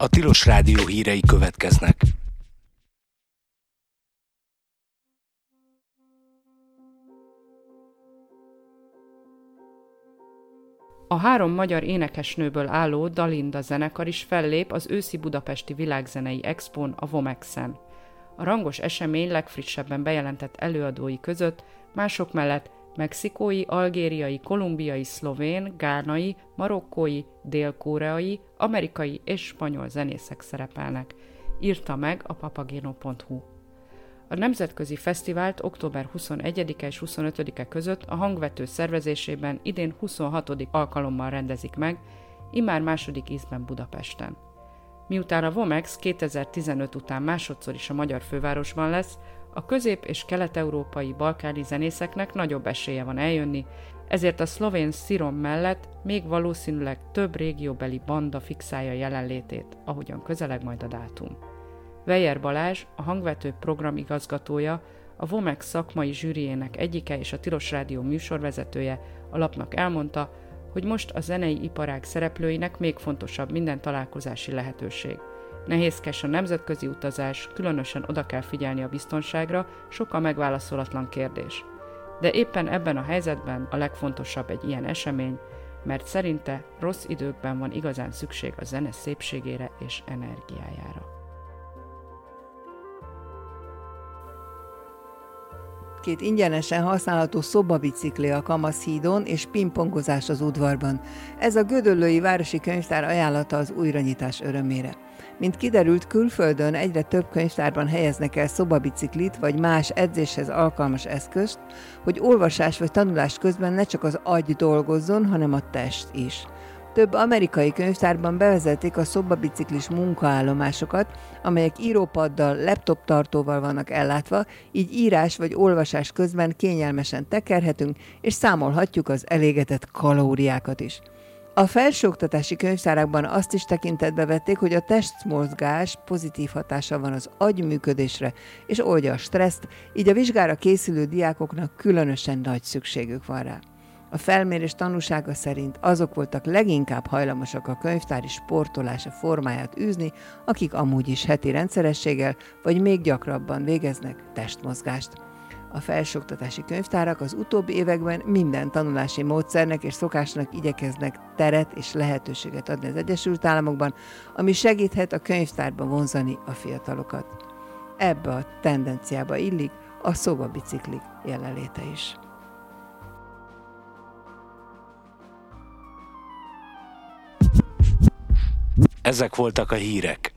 A Tilos Rádió hírei következnek. A 3 magyar énekesnőből álló Dalinda zenekar is fellép az őszi budapesti világzenei expón, a Vomexen. A rangos esemény legfrissebben bejelentett előadói között mások mellett mexikói, algériai, kolumbiai, szlovén, gánai, marokkói, dél-koreai, amerikai és spanyol zenészek szerepelnek, írta meg a papageno.hu. A nemzetközi fesztivált október 21-e és 25-e között a Hangvető szervezésében idén 26. alkalommal rendezik meg, immár második ízben Budapesten. Miután a Vomex 2015 után másodszor is a magyar fővárosban lesz, a közép- és kelet-európai balkáni zenészeknek nagyobb esélye van eljönni, ezért a szlovén Szirom mellett még valószínűleg több régióbeli banda fixálja jelenlétét, ahogyan közeleg majd a dátum. Weyer Balázs, a Hangvető programigazgatója, a Vomex szakmai zsűriének egyike és a Tilos Rádió műsorvezetője a lapnak elmondta, hogy most a zenei iparág szereplőinek még fontosabb minden találkozási lehetőség. Nehézkes a nemzetközi utazás, különösen oda kell figyelni a biztonságra, sok a megválaszolatlan kérdés. De éppen ebben a helyzetben a legfontosabb egy ilyen esemény, mert szerinte rossz időkben van igazán szükség a zene szépségére és energiájára. Két ingyenesen használható szobabicikli a Kamaszhídon és pingpongozás az udvarban. Ez a Gödöllői Városi Könyvtár ajánlata az újranyitás örömére. Mint kiderült, külföldön egyre több könyvtárban helyeznek el szobabiciklit vagy más edzéshez alkalmas eszközt, hogy olvasás vagy tanulás közben ne csak az agy dolgozzon, hanem a test is. Több amerikai könyvtárban bevezették a szobabiciklis munkaállomásokat, amelyek írópaddal, laptop tartóval vannak ellátva, így írás vagy olvasás közben kényelmesen tekerhetünk, és számolhatjuk az elégetett kalóriákat is. A felsőoktatási könyvtárakban azt is tekintetbe vették, hogy a testmozgás pozitív hatása van az agyműködésre, és oldja a stresszt, így a vizsgára készülő diákoknak különösen nagy szükségük van rá. A felmérés tanúsága szerint azok voltak leginkább hajlamosak a könyvtári sportolása formáját űzni, akik amúgy is heti rendszerességgel vagy még gyakrabban végeznek testmozgást. A felsőoktatási könyvtárak az utóbbi években minden tanulási módszernek és szokásnak igyekeznek teret és lehetőséget adni az Egyesült Államokban, ami segíthet a könyvtárba vonzani a fiatalokat. Ebbe a tendenciába illik a szobabiciklik jelenléte is. Ezek voltak a hírek.